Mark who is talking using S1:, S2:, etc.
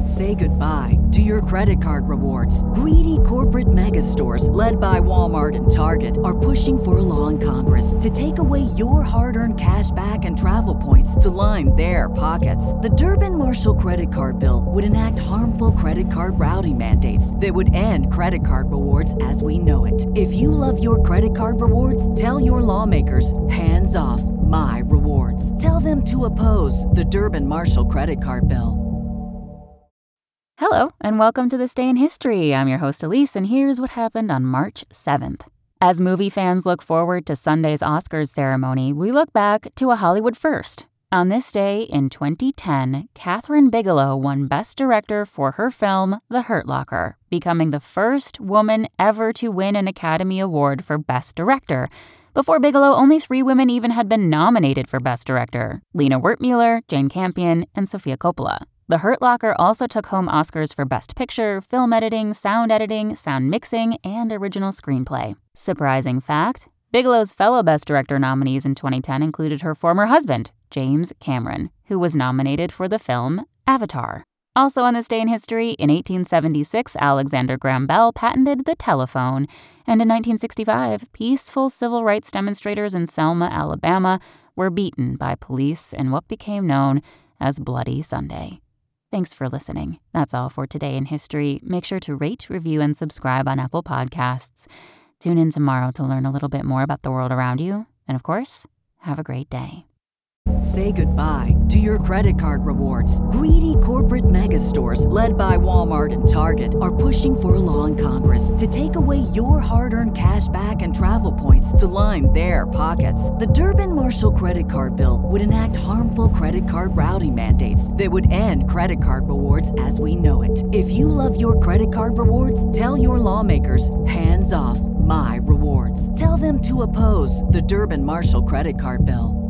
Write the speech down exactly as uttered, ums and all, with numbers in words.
S1: Say goodbye to your credit card rewards. Greedy corporate mega stores, led by Walmart and Target, are pushing for a law in Congress to take away your hard-earned cash back and travel points to line their pockets. The Durbin-Marshall credit card bill would enact harmful credit card routing mandates that would end credit card rewards as we know it. If you love your credit card rewards, tell your lawmakers, hands off my rewards. Tell them to oppose the Durbin-Marshall credit card bill.
S2: Hello, and welcome to This Day in History. I'm your host, Elise, and here's what happened on March seventh. As movie fans look forward to Sunday's Oscars ceremony, we look back to a Hollywood first. On this day in twenty ten, Kathryn Bigelow won Best Director for her film The Hurt Locker, becoming the first woman ever to win an Academy Award for Best Director. Before Bigelow, only three women even had been nominated for Best Director: Lena Wertmuller, Jane Campion, and Sofia Coppola. The Hurt Locker also took home Oscars for Best Picture, Film Editing, Sound Editing, Sound Mixing, and Original Screenplay. Surprising fact, Bigelow's fellow Best Director nominees in twenty ten included her former husband, James Cameron, who was nominated for the film Avatar. Also on this day in history, in eighteen seventy-six, Alexander Graham Bell patented the telephone, and in nineteen sixty-five, peaceful civil rights demonstrators in Selma, Alabama, were beaten by police in what became known as Bloody Sunday. Thanks for listening. That's all for Today in History. Make sure to rate, review, and subscribe on Apple Podcasts. Tune in tomorrow to learn a little bit more about the world around you. And of course, have a great day.
S1: Say goodbye to your credit card rewards. Greedy corporate mega stores, led by Walmart and Target, are pushing for a law in Congress to take away your hard-earned cash back and travel points to line their pockets. The Durbin-Marshall credit card bill would enact harmful credit card routing mandates that would end credit card rewards as we know it. If you love your credit card rewards, tell your lawmakers, hands off my rewards. Tell them to oppose the Durbin-Marshall credit card bill.